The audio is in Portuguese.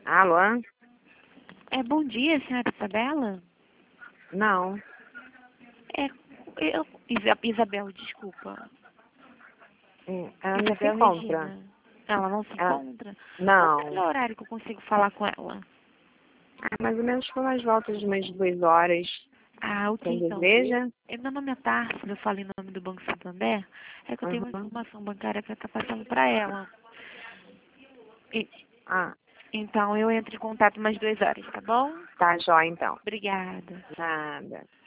Alô? Bom dia, senhora Isabela? Não. Isabel, desculpa. Ela não se Isabel encontra. Regina. Ela não se Ela... encontra? Qual é o Não. horário que eu consigo falar com ela? Mais ou menos por umas voltas de umas 2 horas. Ok, Quem então. deseja? Meu nome é Tárcia, eu falo em nome do Banco Santander. É que eu tenho uma Uhum. informação bancária para estar passando para ela. E- Ah, então, eu entro em contato umas 2 horas, tá bom? tá jóia então. Obrigada. Nada.